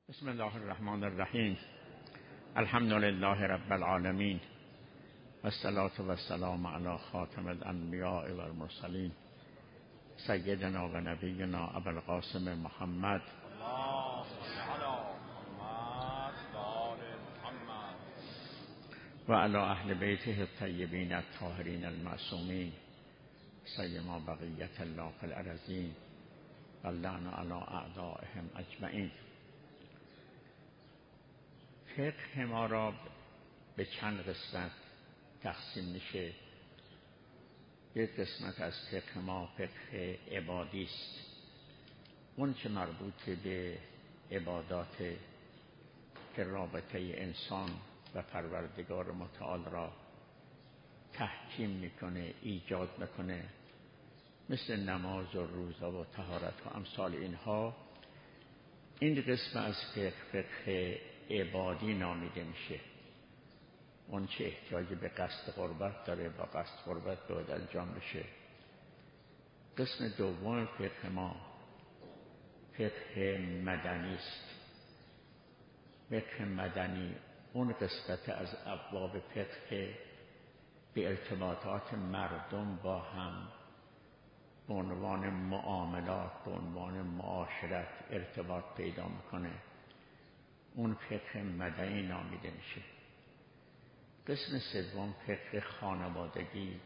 بسم الله الرحمن الرحیم. الحمد لله رب العالمین و الصلاة و السلام علی خاتم الانبیاء و المرسلین سیدنا و نبینا ابوالقاسم محمد و علی اهل بیته الطیبین الطاهرین المعصومین سیما بقیة الله فی الارضین و اللعن علی اعدائهم اجمعین. فقه ما را به چند قسمت تقسیم میشه. یک قسمت از فقه ما فقه عبادی است، اون که مربوط به عبادات که رابطه انسان و پروردگار متعال را تحکیم میکنه، ایجاد میکنه، مثل نماز و روزه و طهارت و امثال اینها. این قسم از فقه عبادی نامیده میشه. اون چه احتیاج به قصد قربت داره با قصد قربت باید انجام بشه. قسم دوم فقه ما فقه مدنی است. فقه مدنی اون قسمت از ابواب فقه به ارتباطات مردم با هم به عنوان معاملات، به عنوان معاشرت ارتباط پیدا میکنه. اون فقه مدنی نامیده میشه. قسم سوم فقه خانوادگی،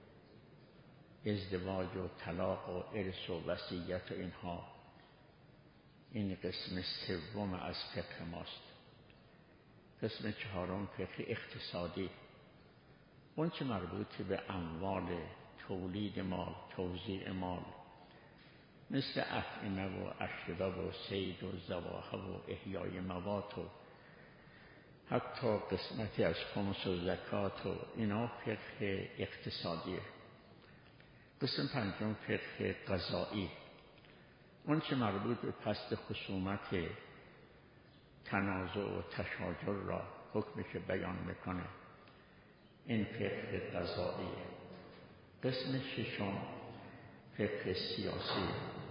ازدواج و طلاق و ارث و وصیت و اینها. این قسم سوم از فقه ماست. قسم چهارم فقه اقتصادی، اون که مربوط به اموال، تولید مال، توزیع مال، مثل اطعمه و اشربه و صید و ذبائح و احیای موات و حتی قسمتی از خمس و زکات و اینا فقه اقتصادیه. قسم پنجم فقه قضایی، اون که مربوط به فصل خصومت، تنازع و تشاجر را حکمش بیان میکنه. این فقه قضاییه. قسم ششم فقه سیاسی،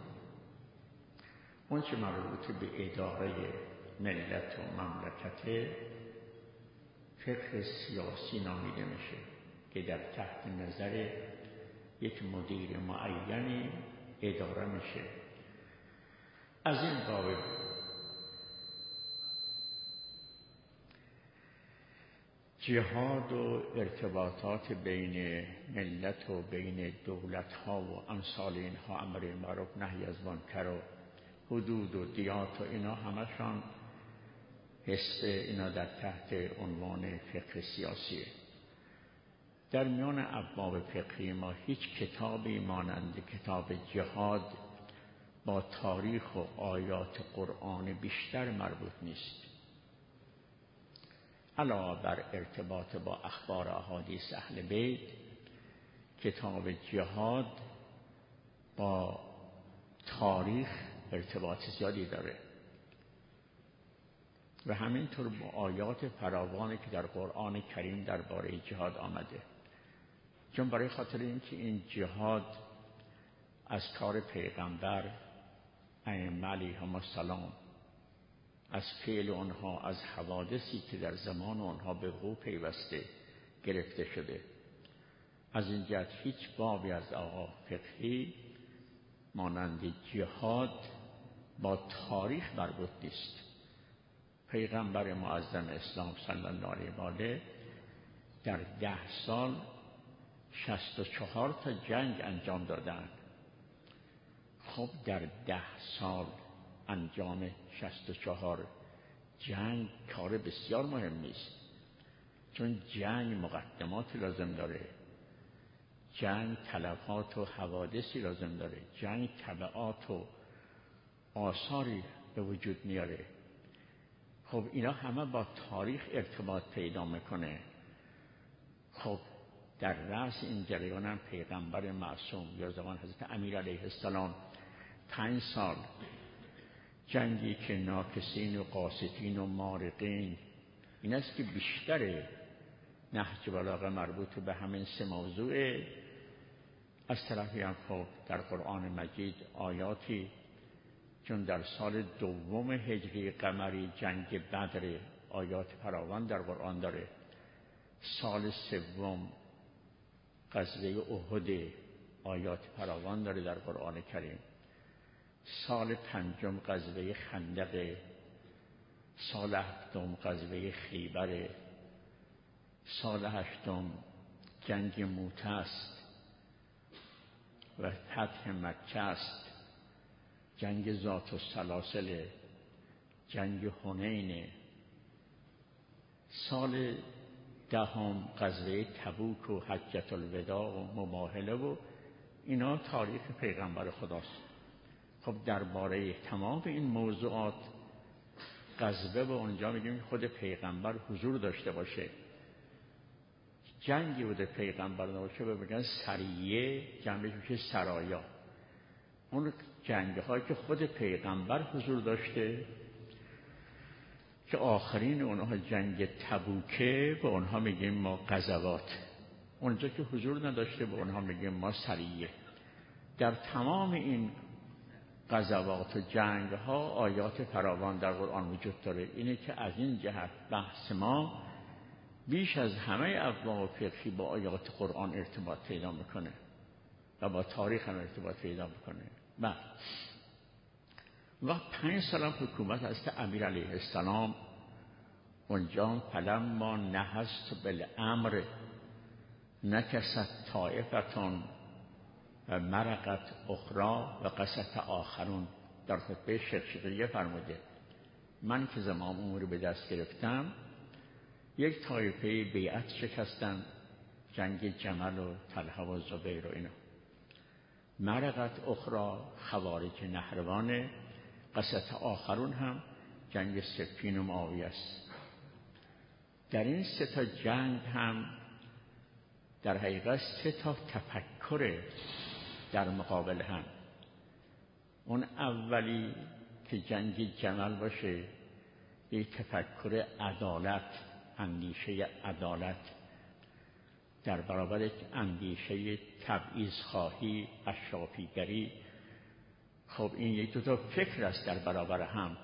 اون که مربوط به اداره ملت و مملکت فقه سیاسی نامیده میشه که در تحت نظر یک مدیر معینی اداره میشه. از این باب جهاد و ارتباطات بین ملت و بین دولت ها و امثال اینها، امر معروف نهی از منکر و حدود و دیات و اینا همشان اینا در تحت عنوان فقه سیاسیه. در میان ابواب فقهی ما هیچ کتابی مانند کتاب جهاد با تاریخ و آیات قرآن بیشتر مربوط نیست. علاوه بر ارتباط با اخبار احادیث اهل بیت، کتاب جهاد با تاریخ ارتباط زیادی داره و همینطور با آیات فراوانی که در قرآن کریم درباره جهاد آمده. چون برای خاطر اینکه این جهاد از کار پیغمبر ائمه علیهم السلام، از فعل آنها، از حوادثی که در زمان آنها به وقوع پیوسته گرفته شده. از این جهت هیچ بابی از آقا فقهی مانند جهاد با تاریخ مربوط نیست. پیغمبر معظم اسلام صلی الله علیه و آله در 10 سال 64 تا جنگ انجام دادند. خب در 10 سال انجام 64 جنگ کار بسیار مهم نیست، چون جنگ مقدمات لازم داره، جنگ تلفات و حوادثی لازم داره، جنگ تبعات و آثاری به وجود میاره. خب اینا همه با تاریخ ارتباط پیدا میکنه. خب در رأس این جریان هم پیغمبر معصوم یا زمان حضرت امیر علیه السلام 5 سال جنگی که ناکسین و قاسطین و مارقین، این است که بیشتر نهج بلاغه مربوط به همین 3 موضوعه. از طرفی هم خب در قرآن مجید آیاتی چون در سال دوم هجری قمری جنگ بدر آیات فراوان در قرآن داره، سال سوم غزوه احد آیات فراوان داره در قرآن کریم، سال پنجم غزوه خندق، سال هفتم غزوه خیبر، سال هشتم جنگ موته است و فتح مکه است، جنگ ذات السلاسل، جنگ حنین، سال دهم غزوه تبوک و حجة الوداع و مباهله و اینا تاریخ پیغمبر خداست. خب درباره تمام این موضوعات غزوه به اونجا میگیم خود پیغمبر حضور داشته باشه، جنگی بوده پیغمبر داشته بگن سریه، جنبش میشه سرایا. اون جنگ هایی که خود پیغمبر حضور داشته که آخرین اونها جنگ تبوکه به اونها میگیم ما غزوات، اونجا که حضور نداشته به اونها میگیم ما سریه. در تمام این غزوات و جنگ ها آیات فراوان در قرآن وجود داره. اینه که از این جهت بحث ما بیش از همه ابواب فقهی با آیات قرآن ارتباط پیدا میکنه و با تاریخ هم ارتباط پیدا میکنه. و 5 سال حکومت از امیر علیه السلام اونجا فلما نهضت بالامر نکست طائفتون و مرقت اخرى و قست آخرون. در خطبه شیخ فرموده من که زمام امور به دست گرفتم یک طایفه بیعت شکستن، جنگ جمل و طلحه و زبیر و اینا. مرقت اخرى خوارج نهروان، قست آخرون هم جنگ صفین و معاویه است. در این 3 تا جنگ هم در حقیقت 3 تا تفکر در مقابل هم. اون اولی که جنگ جمل باشه یک تفکر عدالت، اندیشه عدالت در برابر یک اندیشه تبعیض خواهی، اشرافیگری. خب این یک 2 تا فکر است در برابر هم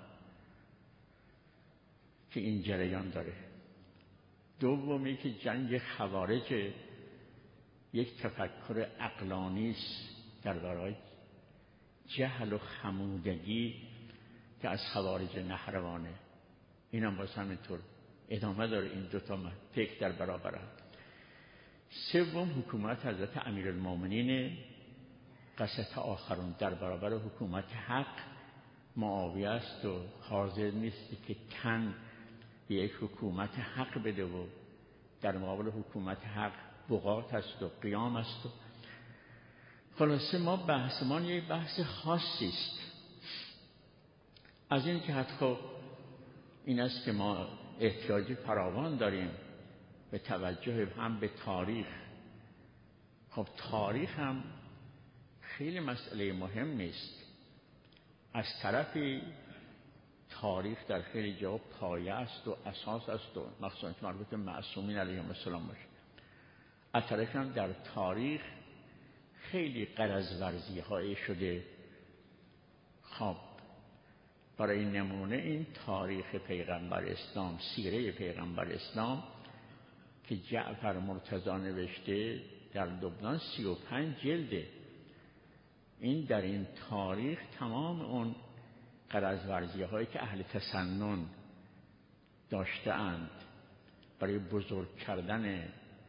که این جریان داره. دومی که جنگ خوارج یک تفکر عقلانی است در برابر جهل و خمودگی که از خوارج نهروانه. این هم باز همینطور ادامه داره، این 2 تا فکر در برابر هم. سوم حکومت حضرت امیرالمومنین، قست آخرون در برابر حکومت حق معاویه است و حاضر نیست که تن به یک حکومت حق بده و در مقابل حکومت حق بغات است و قیام است. و خلاصه ما بحثمان یک بحث خاصی است. از این که حتی این است که ما احتیاج فراوان داریم به توجه هم به تاریخ. خب تاریخ هم خیلی مسئله مهم نیست. از طرفی تاریخ در خیلی جا پایه است و اساس است و مخصوصا که مربوط به معصومین علیهم السلام باشه. از طرفی هم در تاریخ خیلی غرض ورزی های شده. خب برای نمونه این تاریخ پیغمبر اسلام، سیره پیغمبر اسلام که جعفر مرتضی نوشته در لبنان 35 جلده. این در این تاریخ تمام اون غرض ورزی هایی که اهل تسنن داشته اند برای بزرگ کردن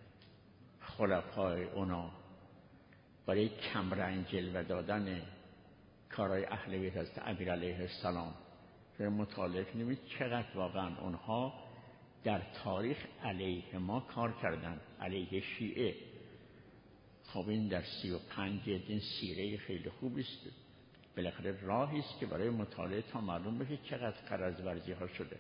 خلفای اونا، برای کمرنگ جلوه دادن کارهای اهل بیت از امیر علیه السلام که مطالعه کنید چقدر واقعا اونها در تاریخ علیه ما کار کردن، علیه شیعه. خب این در 35 جلد این سیره خیلی خوبی است. بالاخره راهی است که برای مطالعه تا معلوم بشه چقدر غرض ورزی ها شده.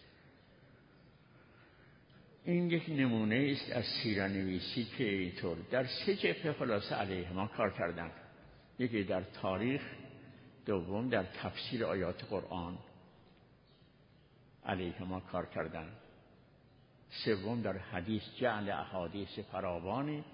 این یک نمونه است از سیره‌نویسی که اینطور در 3 جبهه خلاصه علیه ما کار کردن. یکی در تاریخ، دوم در تفسیر آیات قرآن علیه ما کار کردن، سوم در حدیث جعل احادیث فراوانی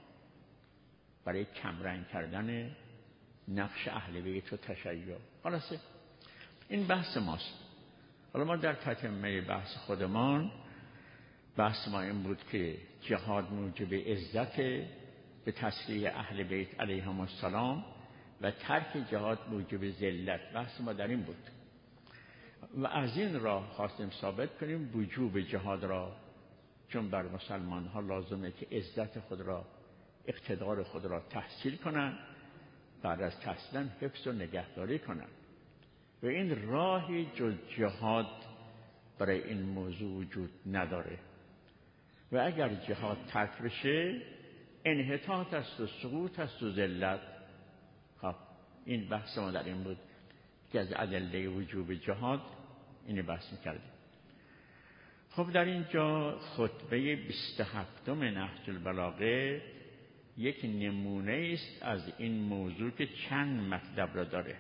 برای کمرنگ کردن نقش اهل بیت و تشیع. خلاصه این بحث ماست. حالا ما در تتمه بحث خودمان، بحث ما این بود که جهاد موجب عزت به تصریح اهل بیت علیهم السلام و ترک جهاد موجب ذلت. بحث ما در این بود و از این راه خواستیم ثابت کنیم وجوب جهاد را، چون بر مسلمان ها لازمه که عزت خود را، اقتدار خود را تحصیل کنند، بعد از تحصیل حفظ و نگهداری کنند و این راهی جز جهاد برای این موضوع وجود نداره و اگر جهاد ترک بشه انحطاط است و سقوط است و ذلت. خب این بحث ما در این بود که از ادله وجوب جهاد این بحث می‌کردیم. خب در اینجا خطبه 27 نهج البلاغه یک نمونه است از این موضوع که چند مطلب را داره.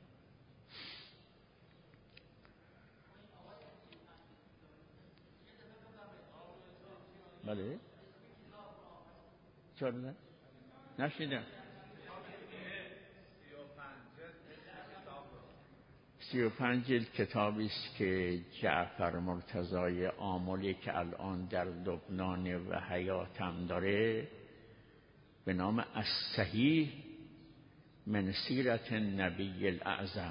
بله چرا نه؟ نشنیدم. 35 جلد کتابی است که جعفر مرتضای آملی که الان در لبنان و حیاتم داره به نام الصحیح من سیرت النبی الاعظم.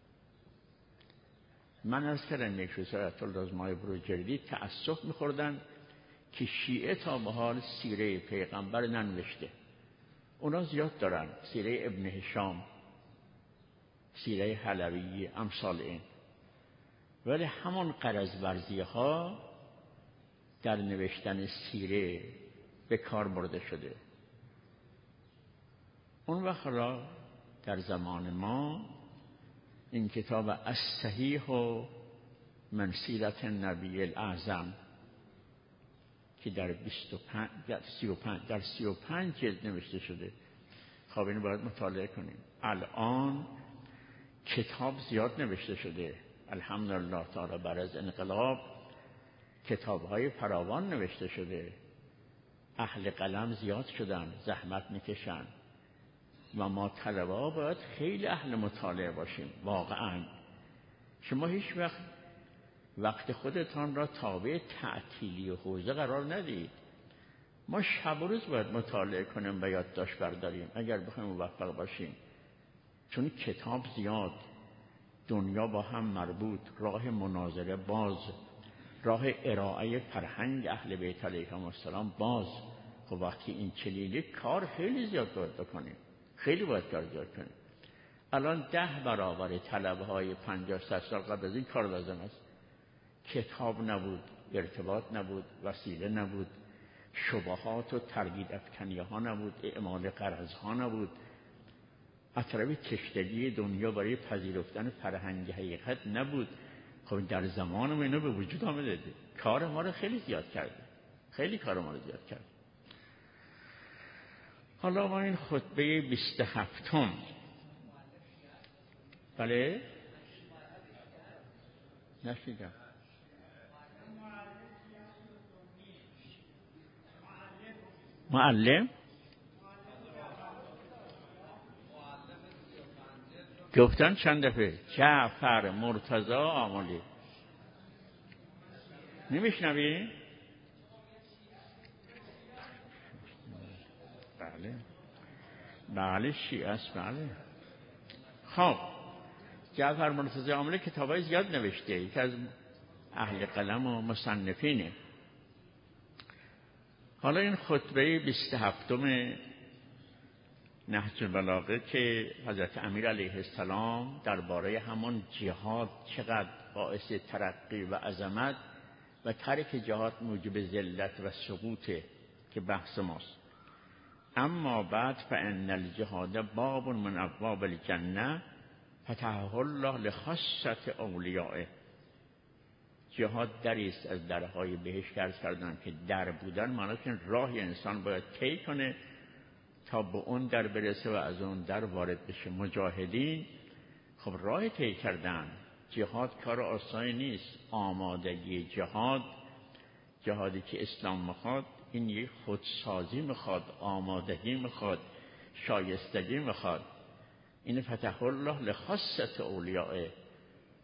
من از کردم یک روز آیت الله از ماه بروجردی تأسف می‌خوردن که شیعه تا به حال سیره پیغمبر ننوشته. اونا زیاد دارن، سیره ابن هشام، سیره حلوی، امثال این، ولی همون غرض ورزی ها در نوشتن سیره به کار برده شده. اون وقت را در زمان ما این کتاب الصحیح و من سیرت النبی الاعظم که در 35 جلد نوشته شده. خب اینو باید مطالعه کنیم. الان کتاب زیاد نوشته شده الحمدلله تعالی. بعد از انقلاب کتاب‌های فراوان نوشته شده، اهل قلم زیاد شدن، زحمت میکشن و ما طلبه‌ها باید خیلی اهل مطالعه باشیم. واقعا شما هیچ وقت خودتان را تابع تعطیلی و حوزه قرار ندید. ما شب و روز باید مطالعه کنیم و یادداشت برداریم اگر بخوایم موفق باشیم، چون کتاب زیاد، دنیا با هم مربوط، راه مناظره باز، راه ارائه فرهنگ اهل بیت علیهم السلام باز. خب وقتی این چلیله کار خیلی زیاد باید بکنیم، خیلی باید کار زیاد کنیم. الان 10 برابر طلبهای 50-60 سال قبل از این کار لازم است. کتاب نبود، ارتباط نبود، وسیله نبود، شبهات و تردید افکنیه ها نبود، اعمال غرض ها نبود، اطراف کشتگی دنیا برای پذیرفتن فرهنگ حقیقت نبود. خب در زمان ما اینو به وجود آمده. کار ما رو خیلی زیاد کرده، خیلی کار ما رو زیاد کرده. حالا ما این خطبه 27 بله نشیدم. معلم گفتن چند دفعه جعفر مرتضی آملی. نمیشنوی؟ بله بله شیعه است. بله خب جعفر مرتضی آملی کتابای زیاد نوشته، یکی از اهل قلم و مصنفینه. حالا این خطبه 27 نهج البلاغه که حضرت امیر علیه السلام درباره همان جهاد چقدر باعث ترقی و عظمت و ترک جهاد موجب ذلت و سقوطه که بحث ماست. اما بعد فان الجهاد باب من ابواب الجنه فتحه الله لخاصه اولیائه. جهاد دری است از درهای بهشت. کردن که در بودن معناش این راهی انسان باید طی کنه تا به اون در برسه و از اون در وارد بشه. مجاهدین خب راه طی کردن. جهاد کار آسانی نیست. آمادگی جهاد، جهادی که اسلام میخواد، این یک خودسازی میخواد، آمادگی میخواد، شایستگی میخواد. این فتح الله لخاصه اولیائه.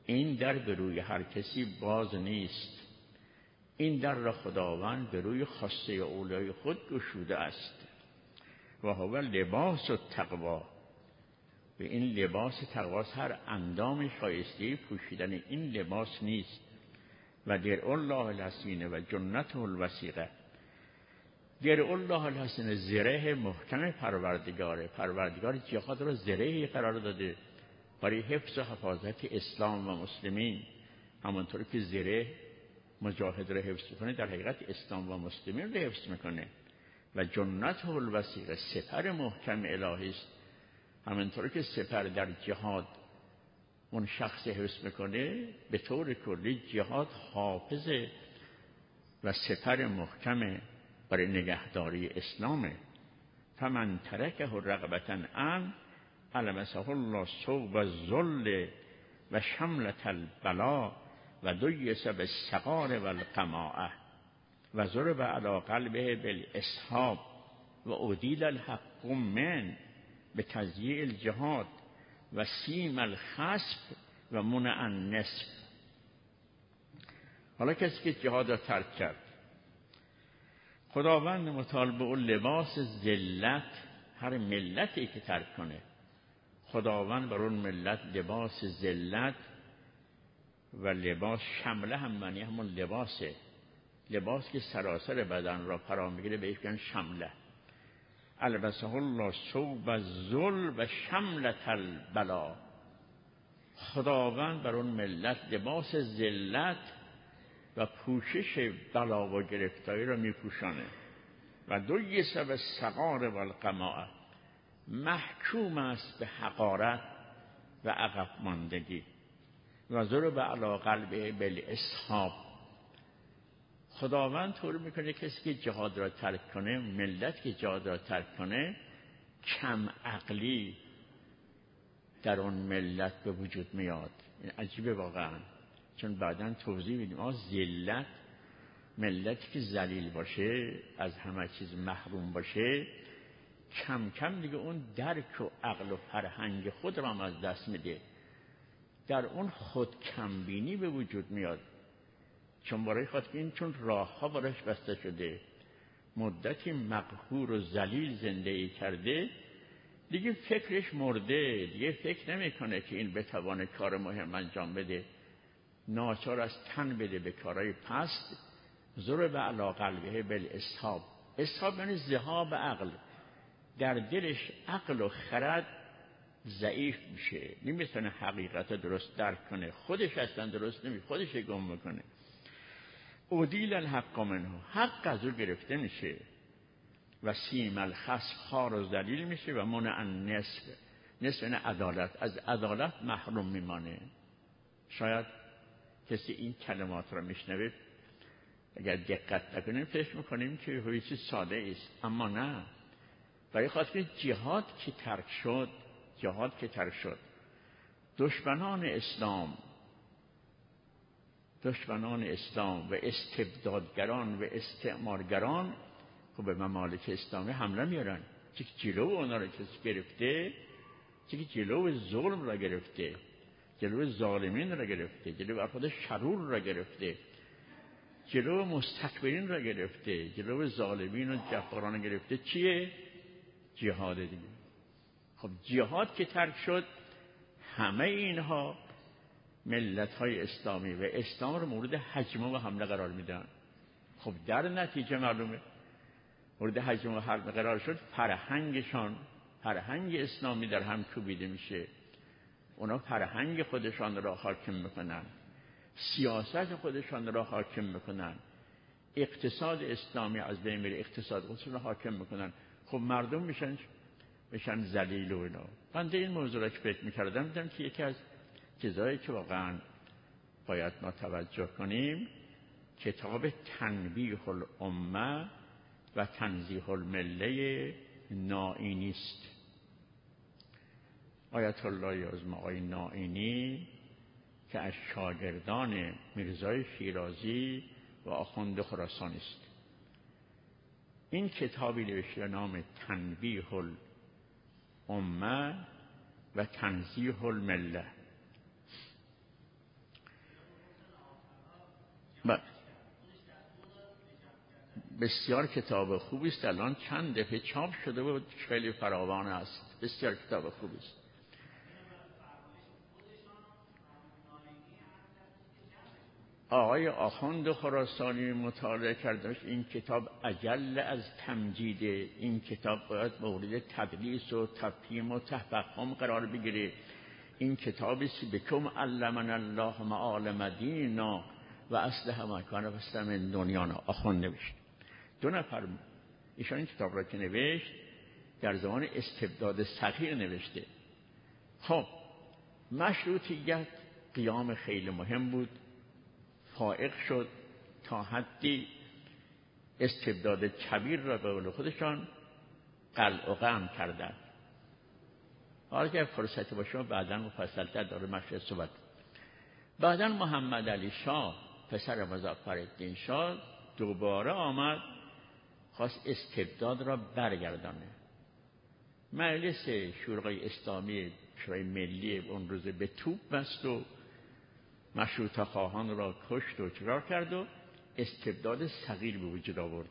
این در به روی هر کسی باز نیست. این در را خداوند به روی خاصه اولای خود گشوده است. و هو لباس التقوا، به این لباس تقواست. هر اندام شایسته پوشیدن این لباس نیست. و درع الله الحسین و جنته الوثیقه، درع الله الحسین زره محکم پروردگار جهاد را زره قرار داده برای حفظ و حفاظت اسلام و مسلمین. همانطور که زره مجاهد را حفظ میکنه، در حقیقت اسلام و مسلمین را حفظ میکنه. و جنته الوثیقه، سپر محکم الهی است. همانطور که سپر در جهاد اون شخص حفظ میکنه، به طور کلی جهاد حافظه و سپر محکم برای نگهداری اسلامه. فمن ترکه رغبة ان البسه الله ثوب الذل و شملة البلاء و دیس بالصغار والقماء و ضرب علی قلبه بالاسحاب و ادیل الحق من به تضییع الجهاد و سیم الخسف و منع النصف. حالا کسی که جهاد را ترک کرد، خداوند متعال به اون لباس ذلت، هر ملتی که ترک کنه خداوند بر اون ملت لباس ذلت و لباس شمله هم معنی همون لباسه، لباس که سراسر بدن را فرا میگیره بهش میگن شمله. البسه الله ثوب الذل و شملة البلا، خداوند بر اون ملت لباس ذلت و پوشش بلا و گرفتاری را میپوشانه. و دیس بالصغار والقماء، محکوم است به حقارت و عقب ماندگی. و ضرب علی قلبه بالاسحاب، خداوند طور میکنه کسی که جهاد را ترک کنه، ملت که جهاد را ترک کنه، کم عقلی در اون ملت به وجود میاد. این عجیبه واقعا، چون بعداً توضیح میدیم. ذلت، ملتی که ذلیل باشه، از همه چیز محروم باشه، کم کم دیگه اون درک و عقل و فرهنگ خود را هم از دست میده. در اون خود کمبینی به وجود میاد. چون برای خاطر این، چون راه ها براش بسته شده، مدتی مقهور و ذلیل زندگی کرده، دیگه فکرش مرده، دیگه فکر نمیکنه که این بتوانه کار مهم انجام بده. ناچار از تن بده به کارهای پست. ضرب علی قلبه بالاسحاب، اسحاب یعنی ذهاب عقل. در دلش عقل و خرد ضعیف میشه، نمیتونه حقیقت درست درک کنه، خودش اصلا درست نمیشه، خودش گم میکنه. ادیل الحق منه، حق از او گرفته میشه. و سیم الخسف، خار و ذلیل میشه. و منع النصف، نصف یعنی عدالت، از عدالت محروم میمانه. شاید کسی این کلمات را میشنوه، اگر دقت نکنیم فکر میکنیم که یه چیز ساده است، اما نه. برای خاطر جهاد که ترک شد، دشمنان اسلام و استبدادگران و استعمارگران خب به ممالک اسلامی حمله میارن. چه که جلو اونا را کسی گرفته، چه که جلو ظلم را گرفته، جلو ظالمین را گرفته، جلو افراد شرور را گرفته، جلو مستکبرین را گرفته، جلو ظالمین و جباران گرفته. چیه؟ جهاد دیگه. خب جهاد که ترک شد، همه اینها ملت‌های اسلامی و اسلام رو مورد هجمه و حمله قرار میدن. خب در نتیجه معلومه مورد هجمه و حمله قرار شد، فرهنگ اسلامی در هم کوبیده میشه. اونا فرهنگ خودشان را حاکم میکنن، سیاست خودشان را حاکم میکنن، اقتصاد اسلامی از بین میره، اقتصاد خودشون را حاکم میکنن. خب مردم میشن ذلیل و اینا. بنده این موضوع را که فکر میکردم دیدم که یکی از چیزایی که واقعا باید ما توجه کنیم، کتاب تنبیه الامه و تنزیه المله نائینی است. آیت الله یازم آقای نائینی که از شاگردان میرزای شیرازی و آخوند خراسانی است. این کتابی نوشته به نام تنبیه الامه و تنزیه المله. بسیار کتاب خوبی است. الان چند دفعه چاپ شده و خیلی فراوان است. بسیار کتاب خوبی است. آقای آخوند خراسانی مطالعه کردش. این کتاب اجل از تمجیده. این کتاب باید مورد تدلیس و تفهیم و تفهم قرار بگیره. این کتابی است بکم علمنا الله معالم دیننا و اصلح ما کان فاستمن دنیانا. آخوند نوشت. 2 نفر ایشان این کتاب را که نوشت در زمان استبداد صغیر نوشته. خب مشروطیت قیام خیلی مهم بود، فائق شد تا حدی استبداد کبیر را به قول خودشان قلع و قم کردند. حالا که فرصتی باشه بعداً مفصل‌تر داره مشروط صحبت. بعداً محمد علی شاه پسر مظفرالدین شاه دوباره آمد خواست استبداد را برگردانه. مجلس شورای اسلامی، شورای ملی اون روز به توپ بست و مشروطه خواهان را کشت و چرار کرد و استبداد صغیر به وجود آورد.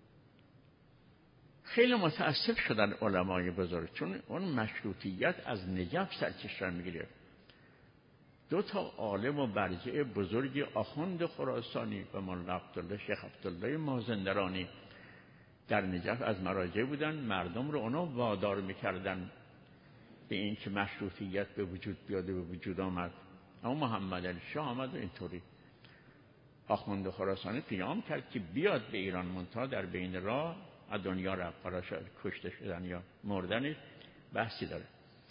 خیلی متاسف شدن علمای بزرگ، چون اون مشروطیت از نجف سرچشمه میگیره. 2 عالم و برجع بزرگی آخوند خراسانی و مولانا عبدالله شیخ عبدالله مازندرانی در نجف از مراجع بودن. مردم رو اونا وادار میکردن به این که مشروطیت به وجود بیاد و به وجود آمد. اما محمد علی شاه آمد و اینطوری آخوند خراسانی قیام کرد که بیاد به ایران، منتها در بین راه از دنیا رفت. کشته شدن یا مردنش بحثی داره.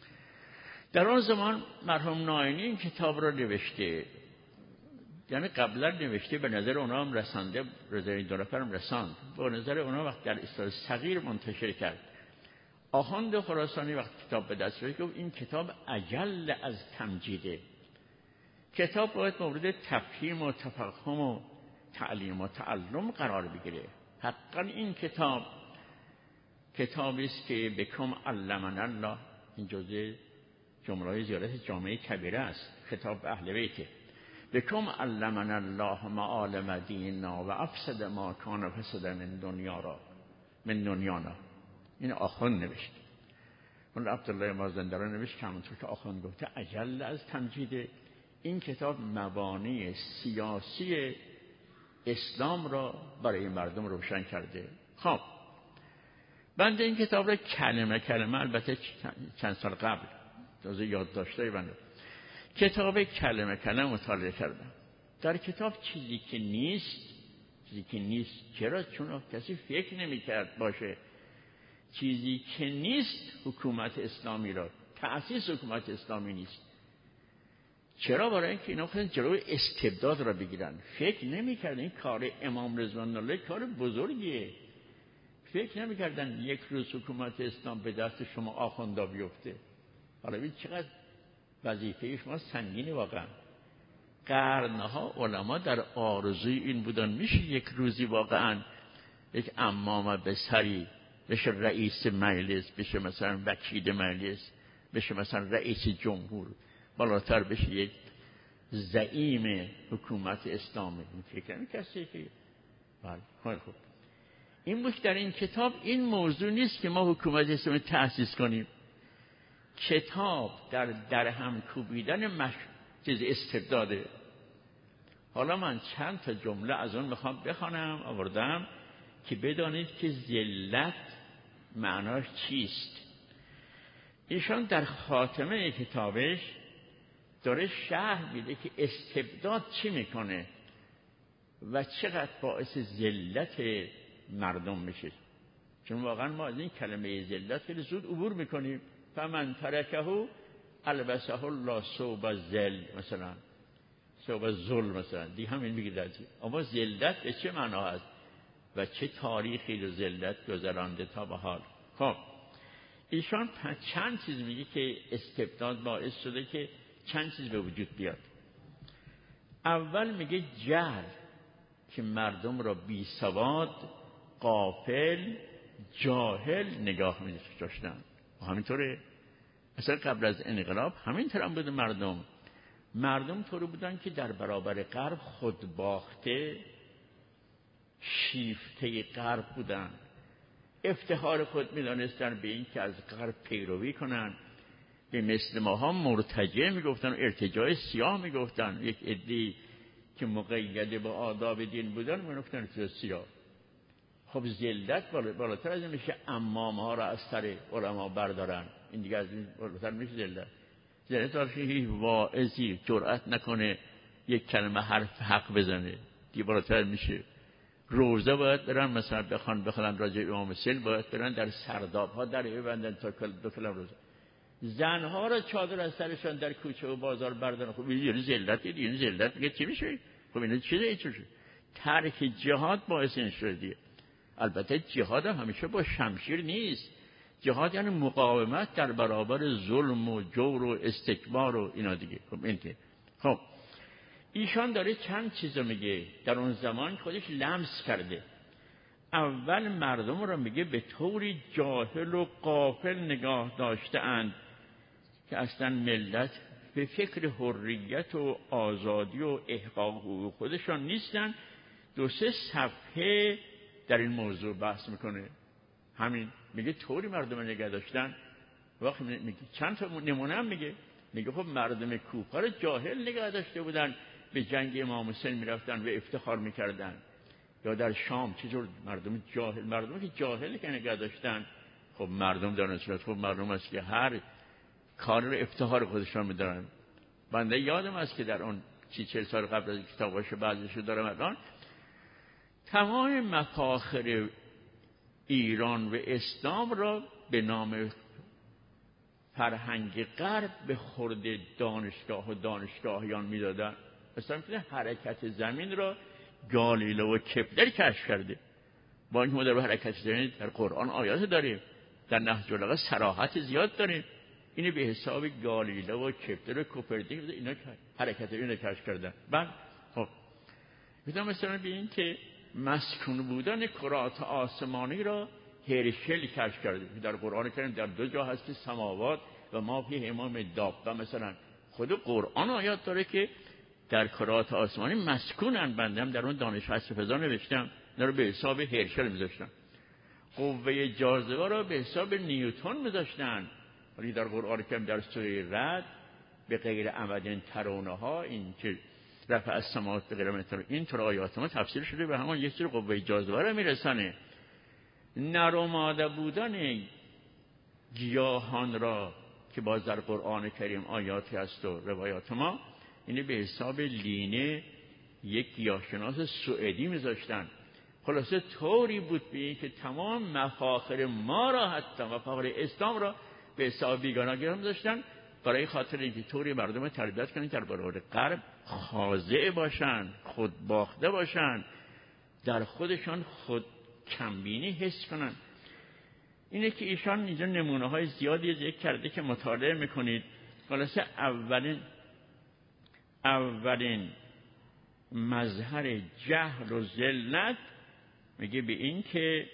در آن زمان مرحوم ناینی این کتاب را نوشته، یعنی قبلا نوشته، به نظر اونا هم رسانده، رضای 2 نفر هم رساند. به نظر اونا وقت در اصطلاح صغیر منتشر کرد. آخوند خراسانی وقت کتاب به دست گرفت گفت این کتاب اجل از تمجیده. کتاب باید مورد تفهیم و تفهم و تعلیم و تعلم قرار بگیره. حقا این کتاب کتابی است که بکم علمنا الله، این جزء جمله‌های زیارت جامعه کبیره است، خطاب به اهل بیت. بکم علمنا الله معالم دیننا و افسد ما کان فسد من دنیانا. این آخوند نوشت. اون عبدالله مازندرانی نوشت که همونطور که آخوند گفته اجل از تمجید. این کتاب مبانی سیاسی اسلام را برای مردم روشن کرده. خب بنده این کتاب را کلمه کلمه، البته چند سال قبل تازه یادداشتای بنده کتاب کلمه کلمه مطالعه کردم. در کتاب چیزی که نیست. چرا؟ چون کسی فکر نمی‌کرد باشه. چیزی که نیست حکومت اسلامی را، تأسیس حکومت اسلامی نیست. چرا؟ برای اینکه اینا خواستن جلوی استبداد را بگیرن. فکر نمی‌کردن این کار امام رضوان الله کار بزرگیه. فکر نمی‌کردن یک روز حکومت اسلام به دست شما آخوندا بیفته. حالا ببین چقدر وظیفه شما سنگینه واقعا. قرنها علما در آرزوی این بودن میشه یک روزی واقعا یک امام به سری بشه رئیس مجلس، بشه مثلا وکیل مجلس، بشه مثلا رئیس جمهور، بالاتر بشه یک زعیم حکومت اسلامی. فکر نمی کسی که بله خوب. این بود در این کتاب این موضوع نیست که ما حکومت اسلامی تأسیس کنیم. کتاب در هم کوبیدن چیز استبداده. حالا من چند تا جمله از اون میخوام بخوانم، آوردم که بدانید که ذلت معناش چیست. ایشان در خاتمه کتابش داره شرح میده که استبداد چی میکنه و چقدر باعث ذلت مردم میشه. چون واقعا ما از این کلمه ذلت خیلی زود عبور میکنیم. فمن ترکه البسه الله ثوب الذل، مثلا ثوب الذل، مثلا دی همین میگه. اما ذلت به چه معنا هست و چه تاریخی رو ذلت گذرانده تا به حال. خب ایشان چند چیز میگه که استبداد باعث شده که چند چیز به وجود بیاد. اول میگه جهل، که مردم را بی سواد، غافل، جاهل نگاه می‌داشتن. همینطوره اصلا قبل از انقلاب همینطور هم بود. مردم مردم طوری بودن که در برابر غرب خودباخته، شیفته غرب بودن. افتخار خود می‌دانستن به این که از غرب پیروی کنن. به مثل ماها مرتجع میگفتن و ارتجاع سیاه میگفتن. یک عده‌ای که مقید با آداب دین بودن میگفتن ارتجاع سیاه. خب ذلت بالاتر از این میشه عمام ها را از سر علما بردارن. این دیگه از این بالاتر میشه ذلت. ذلت وقتی هیچ واعظی جرأت نکنه یک کلمه حرف حق بزنه، دیگه بالاتر میشه. روزه باید برن مثلا بخوان راجع امام سل باید برن در سرداب ها در ببندن تا 2 کلم روزه. زنها را چادر از سرشان در کوچه و بازار بردارن. خب این ذلت دیگه، این ذلت میگه چی میشه؟ خب این چیه؟ ترک جهاد باعث این شده. البته جهاد همیشه با شمشیر نیست. جهاد یعنی مقاومت در برابر ظلم و جور و استکبار و اینا دیگه. خب این که خب ایشان داره چند چیزو میگه در اون زمان خودش لمس کرده. اول مردم رو میگه به طوری جاهل و غافل نگاه داشته اند که اصلا ملت به فکر حریت و آزادی و احقاق حقوق خودشان نیستن. 2-3 صفحه در این موضوع بحث میکنه. همین میگه طوری مردم نگاه داشتن. وقتی میگه چند تا نمونه هم میگه خب مردم کوفه رو جاهل نگاه داشته بودن، به جنگ امام حسین میرفتن و افتخار میکردن. یا در شام چجور مردمی که جاهل که نگاه داشتن. خب مردم در نصرت خب مردم است که هر کار رو افتخار خودشان میدارن. بنده یادم است که در اون 30-40 سال قبل از کتاباشو بعضیشو دارم الان، تمام مفاخر ایران و اسلام را به نام فرهنگ غرب به خورد دانشگاه و دانشگاهیان میدادن. مثلا حرکت زمین را گالیله و کپلر کشف کرده. با اینکه ما در حرکت زمین در قرآن آیات داریم، در نهج البلاغه صراحت زیاد داریم. اینو به حساب گالیله و کپلر و کوپردیک اینا حرکت اینو کشف کردن. بعد خب مثلا به این که مسکون بودن کرات آسمانی را هرشل کشف کرده. در قرآن کریم در 2 جا هست که سماوات و ما فی امام دابه، مثلا خود قرآن آیات داره که در کرات آسمانی مسکونن. بنده هم در اون دانش فضا نوشتم، اینا رو به حساب هرشل میذاشتن. قوه جاذبه را به حساب نیوتن میذاشتن. ولی در قرآن کریم در سوره رعد به غیر عمد ترونها، این که رفع السماوات به غیر عمد ترونها، این طور آیات ما تفسیر شده به همون یک جور قوه جاذبه را میرسانه. نرماده بودن گیاهان را که باز در قرآن کریم آیاتی هست و روایات ما، اینه به حساب لینه یک گیاهشناس سوئدی میذاشتن. خلاصه طوری بود به این که تمام مفاخر ما را، حتی مفاخر اسلام را به حساب بیگانه گرام داشتن، برای خاطر اینکه طوری مردم رو تربیت کنن در برابر غرب خاضع باشن، خودباخته باشن، در خودشان خود کمبینی حس کنن. اینه که ایشان اینجا نمونه های زیادی ذکر کرده که مطالعه میکنید. خلاصه اولین مظهر جهل و ذلت میگه به این که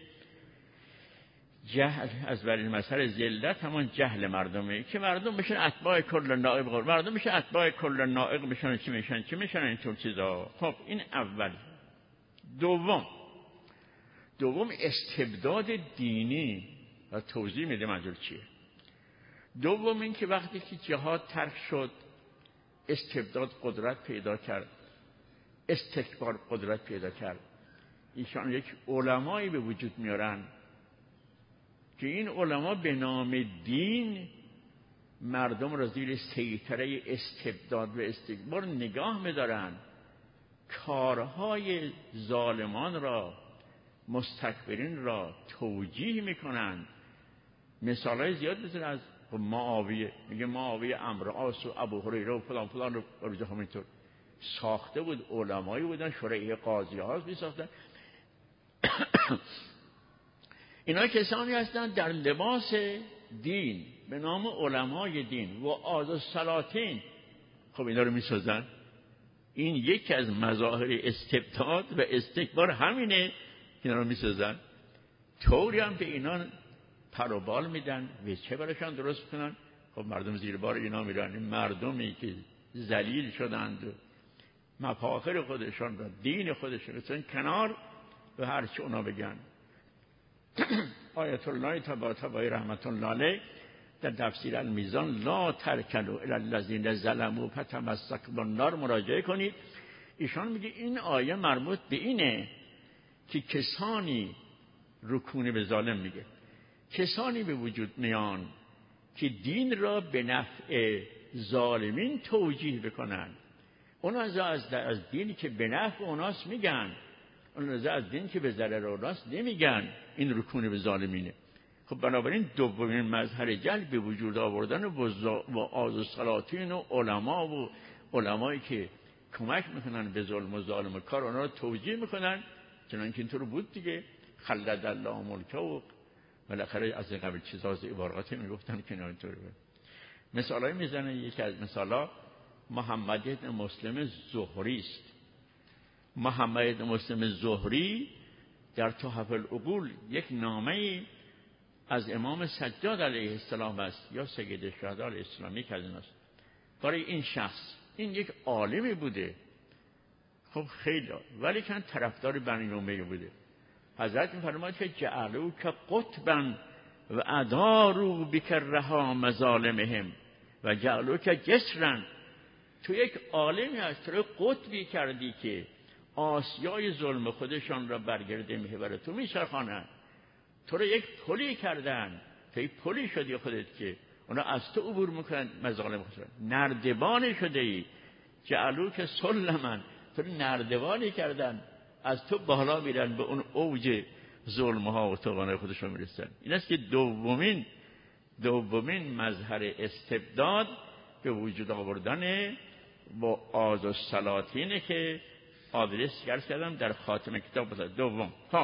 جهل، از اولین مظهر ذلت همان جهل مردمه که مردم بشن اتباع کل نائق. مردم بشن اتباع کل نائق بشن چی میشن اینطور چیزا. خب این اول. دوم استبداد دینی و توضیح میده منظور چیه. دوم این که وقتی که جهاد ترک شد، استبداد قدرت پیدا کرد، استکبار قدرت پیدا کرد. ایشان یک علمایی به وجود میارن که این علما به نام دین مردم را زیر سیطره استبداد و استکبار نگاه میدارن. کارهای ظالمان را، مستکبرین را توجیه میکنن. مثالای زیاد بزنید از معاویه. میگه معاویه عمرو عاص و ابو هریره و فلان رو برای همینطور ساخته بود. علمایی بودن، شورای قاضی هاست می ساختن. اینا کسانی هستند در لباس دین به نام علمای دین و آز سلاطین. خب اینا رو می سازن. این یکی از مظاهر استبداد و استکبار همینه. اینا رو می سازن. طوری هم به اینا پر و بال میدن و چه براشان درست کنن. خب مردم زیر بار اینا میرن. این مردمی که ذلیل شدند و مفاخر خودشان و دین خودشان رو کنار و هر چه اونا بگن. آیت الله طباطبایی رحمت الله علیه در تفسیر المیزان لا ترکنوا الی الذین ظلموا فتمسکوا بالنار مراجعه کنید. ایشان میگه این آیه مربوط به اینه که کسانی رکون به ظالم میگه، کسانی به وجود میان که دین را به نفع ظالمین توجیه بکنن. اونا از دینی که به نفع اوناست میگن، اونا از دین که به ضرر اوناست نمیگن. این رکون به ظالمینه. خب بنابراین دومین مظهر جهل به وجود آوردن و آز و سلاطین و علمایی که کمک میکنن به ظلم و ظالم کار، اونا رو توجیه میکنن. چنانکه اینطور بود دیگه، خلد الله ملکه و بالاخره از قبل چیزا از عبارات میگفتن که اینطوری بود. مثالایی میزنه. یکی از مثالا محمد بن مسلم زهری است. محمد بن مسلم زهری در تحف العقول یک نامه‌ای از امام سجاد علیه السلام است، یا سید الشهدا علیه السلام، یک از ایناست. برای این شخص، این یک عالمی بوده، خب خیلی، ولی کن طرفدار بنی امیه بوده. حضرت می‌فرماید که جعلوا که قطبا و اداروا بکرها مظالمهم و جعلوا که جسرا. تو یک عالمی هست، تو قطبی کردی که آسیای ظلم خودشان را برگرده محور تو میچرخانند. تو رو یک پلی کردن، تو یک پلی شدی خودت که اونا از تو عبور میکنن مظالم خودشان. نردبانی شده ای، جعلوا که سلمن، تو نردبانی کردن، از تو بالا میرن، به اون اوج ظلم ها و طغیان خودشون میرسن. این است که دومین مظهر استبداد به وجود آوردن با آز و سلاطینه که آدرس کردم در خاتمه کتاب بزرگ. دوم. خب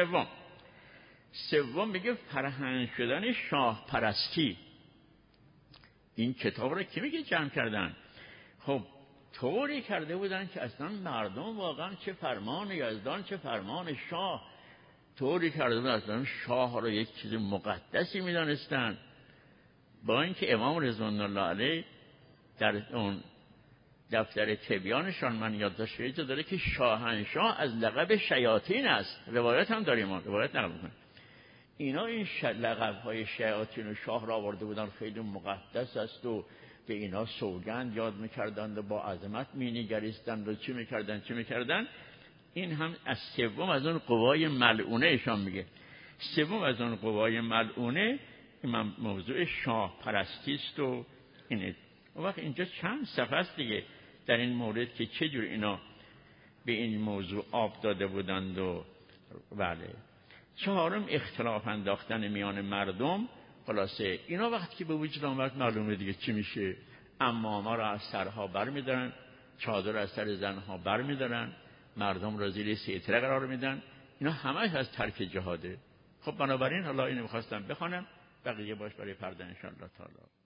سوم میگه فرهنگ شدن شاه پرستی. این کتاب رو کی میگه جمع کردن؟ خب طوری کرده بودن که اصلا مردم واقعا چه فرمان یزدان چه فرمان شاه، طوری کرده بودن اصلا شاه رو یک چیز مقدسی میدانستن. با اینکه امام رضوان الله علیه در اون دفتر تبیانشان من یادداشت داره که شاهنشاه از لقب شیاطین است. روایت هم داریم، روایت نقل می‌کنه. اینا این لقب‌های شیاطین و شاه را آورده بودن، خیلی مقدس است و به اینا سوگند یاد می‌کردند و با عظمت می‌نگریستند و چی می‌کردن. این هم از سوم از اون قوای ملعونه ایشان میگه. سوم از اون قوای ملعونه این موضوع شاه پرستی است و اینه. اون وقت اینجا چند صفحه است دیگه در این مورد که چجور اینا به این موضوع آب داده بودند. و بله. چهارم اختلاف انداختن میان مردم. خلاصه اینا وقتی که به وجود آمد معلومه دیگه چی میشه. عمامه را از سرها بر میدارن، چادر از سر زنها بر میدارن، مردم را زیر سیطره قرار میدن. اینا همه از ترک جهاده. خب بنابراین حالا اینو میخواستم بخوانم، بقیه باش برای پرده انشاءالله تعالی.